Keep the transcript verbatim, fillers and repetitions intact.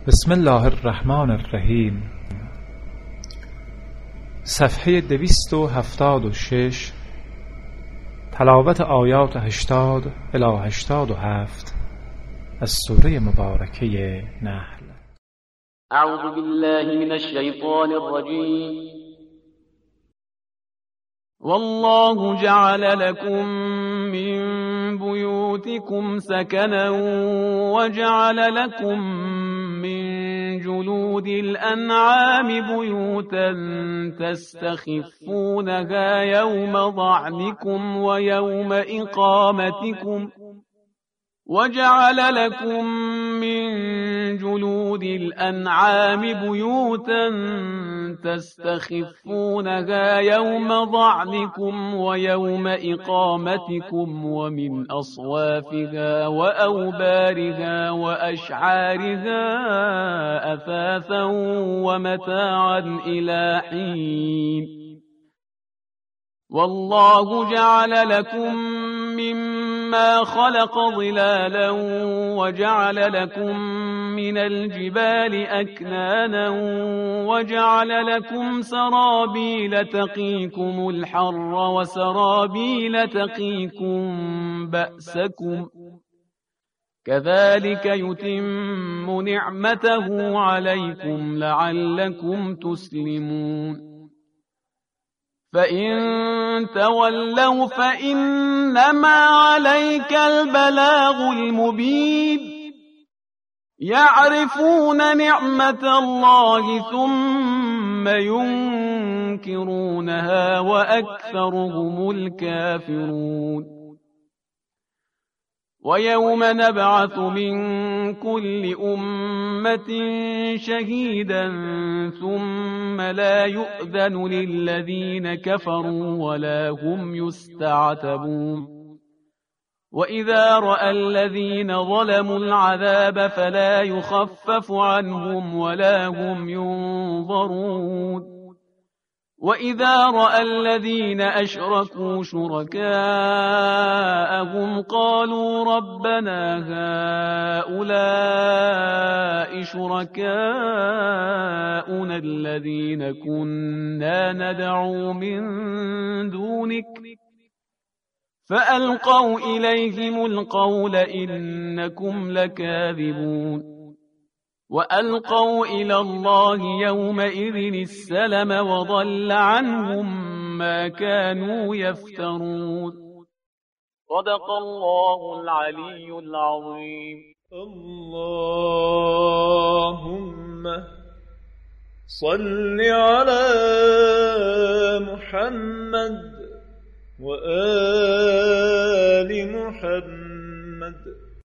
بسم الله الرحمن الرحیم. صفحه دویست و هفتاد و شش. تلاوت آیات هشتاد الی هشتاد و هفت از سوره مبارکه نحل. اعوذ بالله من الشیطان الرجیم. والله جعل لكم من بيوتكم سكنا وجعل لكم من جلود الأنعام بيوتا تستخفونها يوم ضعنكم ويوم إقامتكم وجعل لكم من جلود الأنعام بيوتا تستخفونها يوم ضعنكم ويوم إقامتكم ومن أصوافها وأوبارها وأشعارها أثاثا ومتاعا إلى حين. والله جعل لكم مما خلق ظلالا وجعل لكم من الجبال أكنانا وجعل لكم سرابيل تقيكم الحر وسرابيل تقيكم بأسكم كذلك يتم نعمته عليكم لعلكم تسلمون. فإن تولوا فإنما عليك البلاغ المبين. يعرفون نعمة الله ثم ينكرونها وأكثرهم الكافرون. ويوم نبعث من كل أمة شهيدا ثم لا يؤذن للذين كفروا ولا هم يستعتبون. وإذا رأى الذين ظلموا العذاب فلا يخفف عنهم ولا هم ينظرون. وإذا رأى الذين أشركوا شركاءهم قالوا ربنا هؤلاء شركاؤنا الذين كنا ندعو من دونك فألقوا إليهم القول إنكم لكاذبون. وألقوا إلى الله يومئذ السلم وضل عنهم ما كانوا يفترون. صدق الله العلي العظيم. اللهم صل على محمد وآل محمد